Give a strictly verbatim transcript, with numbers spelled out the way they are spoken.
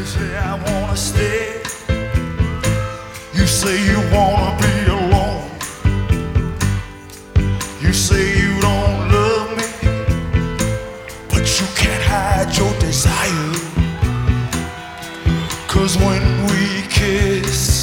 say I wanna stay. You say you wanna be alone. You say you don't love me, but you can't hide your desire. 'Cause when we kiss,